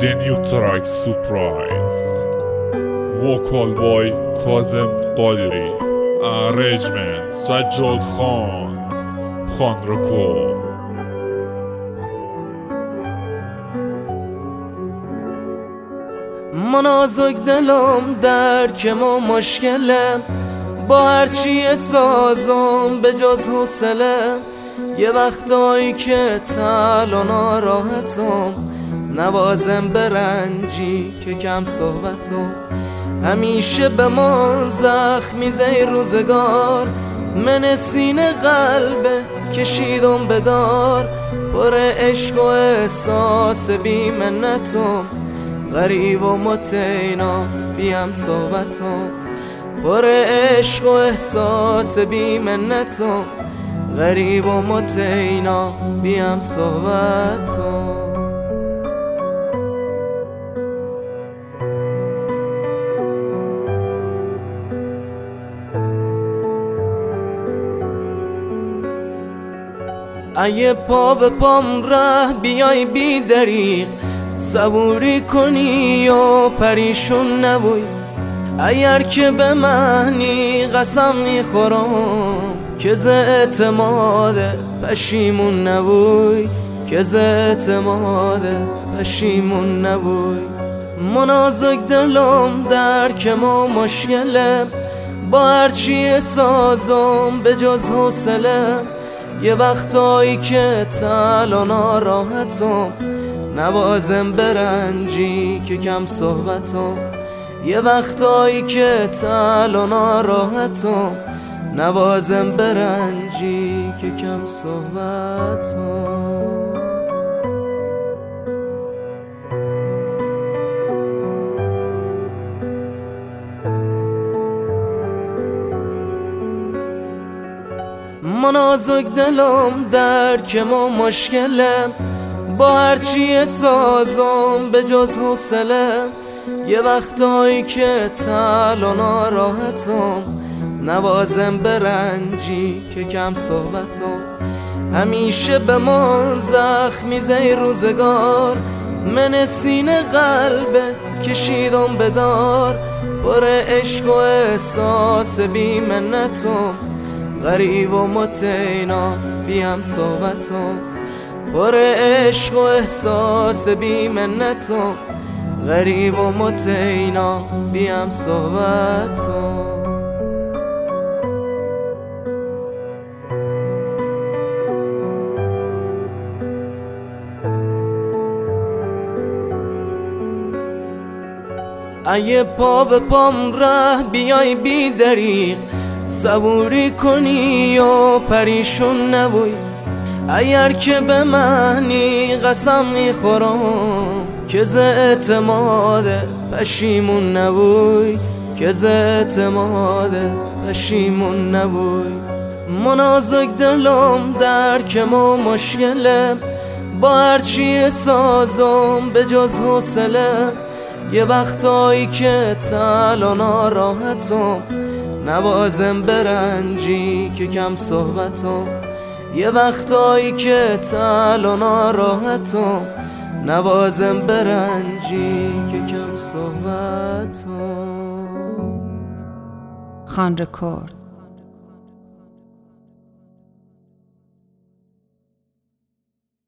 The new track Surprise. Vocal by Kazem Qadiri. Arrangement Sajjad Khan Record. من نازک دلم درک ما مشکله، با هرچی سازم به جز حوصله. یه وقتایی که تل و ناراحتم، نوازم به رنجی که کم صحبتم. همیشه به من زخمی زی روزگار، من سینه قلبه کشیدم به دار. پر عشق و احساس بی منتم، غریب و متینا بیم صحبتم. پر عشق و احساس بی منتم، غریب و متینا بیم صحبتم. اگه پا به پام ره بیای بی دریغ، صبوری کنی و پریشون نبوی. اگر که به معنی قسم میخورم، که ز اعتمادت پشیمون نبوی، که ز اعتمادت پشیمون نبوی. من نازک دلم درک ما مشکله، با هرچی سازم به جز حوصله. یه وقتایی که تل و ناراحتم، نوازم به رنجی که کم صحبتم. یه وقتایی که تل و ناراحتم، نوازم به رنجی که کم صحبتم. من نازک دلم درک ما مشکله، با هرچی سازم به جز حوصله. یه وقتایی که تل و ناراحتم، نوازم به رنجی که کم صحبتم. همیشه به من زخمی زی روزگار، من سینه قلبه کشیدم به دار. پر عشق و احساس بی منتم، غریب و متینا بیم صحبتم. پر عشق و احساس بی منتم، غریب و متینا بیم صحبتم. اگه پا به پام ره بیای بی دریغ، صبوری کنی و پریشون نبوی. اگر که به معنی قسم میخورم، که ز اعتمادت پشیمون نبوی، که ز اعتمادت پشیمون نبوی. من نازک دلم درک ما مشکله، با هرچی سازم به جز حوصله. یه وقتایی که تل و ناراحتم، نوازم به رنجی که کم صحبتم. یه وقتایی که تل و ناراحتم، نوازم به رنجی که کم صحبتم. خان رکورد.